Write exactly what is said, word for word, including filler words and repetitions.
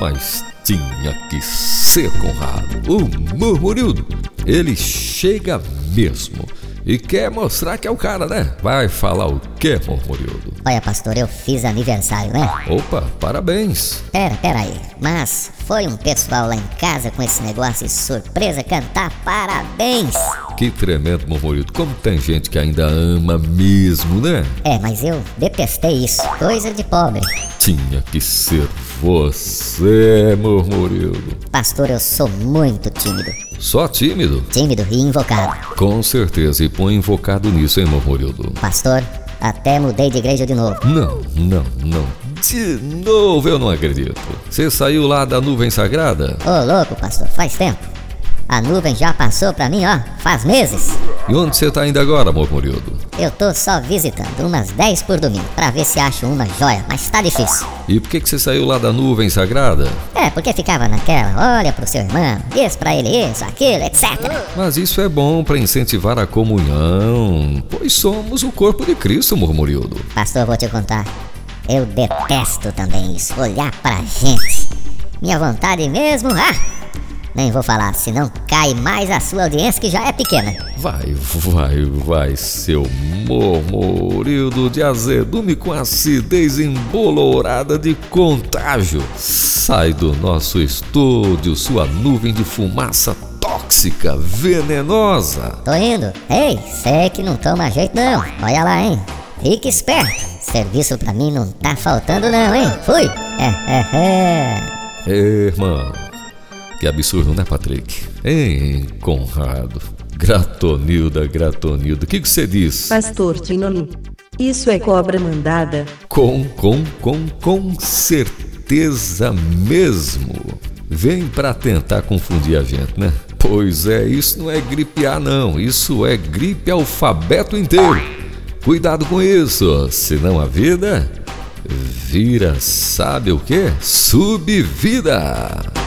mas tinha que ser, Conrado. O Murmurildo, ele chega mesmo e quer mostrar que é o cara, né? Vai falar o que, Murmurildo? Olha, pastor, eu fiz aniversário, né? Opa, parabéns. Pera, pera aí. Mas foi um pessoal lá em casa com esse negócio de surpresa cantar parabéns. Que tremendo, Murmurildo. Como tem gente que ainda ama mesmo, né? É, mas eu detestei isso. Coisa de pobre. Tinha que ser você, Murmurildo. Pastor, eu sou muito tímido. Só tímido? Tímido e invocado. Com certeza, e põe invocado nisso, hein, Murmurildo? Pastor, até mudei de igreja de novo. Não, não, não. De novo, eu não acredito. Você saiu lá da nuvem sagrada? Ô, louco, pastor, faz tempo. A nuvem já passou pra mim, ó, faz meses. E onde você tá indo agora, Murmurildo? Eu tô só visitando umas dez por domingo, pra ver se acho uma joia, mas tá difícil. E por que que você saiu lá da nuvem sagrada? É, porque ficava naquela, olha pro seu irmão, isso pra ele, isso, aquilo, etcétera. Mas isso é bom pra incentivar a comunhão, pois somos o corpo de Cristo, Murmurildo. Pastor, vou te contar, eu detesto também isso, olhar pra gente. Minha vontade mesmo, ah, nem vou falar, senão cai mais a sua audiência que já é pequena. Vai, vai, vai, seu Murmurildo de azedume com acidez embolorada de contágio. Sai do nosso estúdio, sua nuvem de fumaça tóxica, venenosa. Tô indo. Ei, sei que não toma jeito não. Olha lá, hein. Fique esperto. Serviço pra mim não tá faltando não, hein. Fui. É, é, é. Ei, irmão. Que absurdo, né, Patrick? Hein, Conrado? Gratonilda, Gratonilda, o que que você diz? Pastor Tinoni, isso é cobra mandada? Com, com, com, com certeza mesmo. Vem pra tentar confundir a gente, né? Pois é, isso não é gripe A não, isso é gripe alfabeto inteiro. Cuidado com isso, senão a vida vira, sabe o quê? Subvida.